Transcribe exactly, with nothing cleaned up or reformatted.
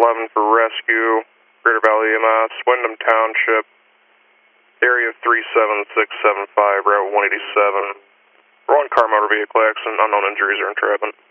eleven for rescue, Greater Valley E M S, Wyndham Township, area three seven six seven five, route one eighty-seven. One car motor vehicle accident, unknown injuries or entrapment.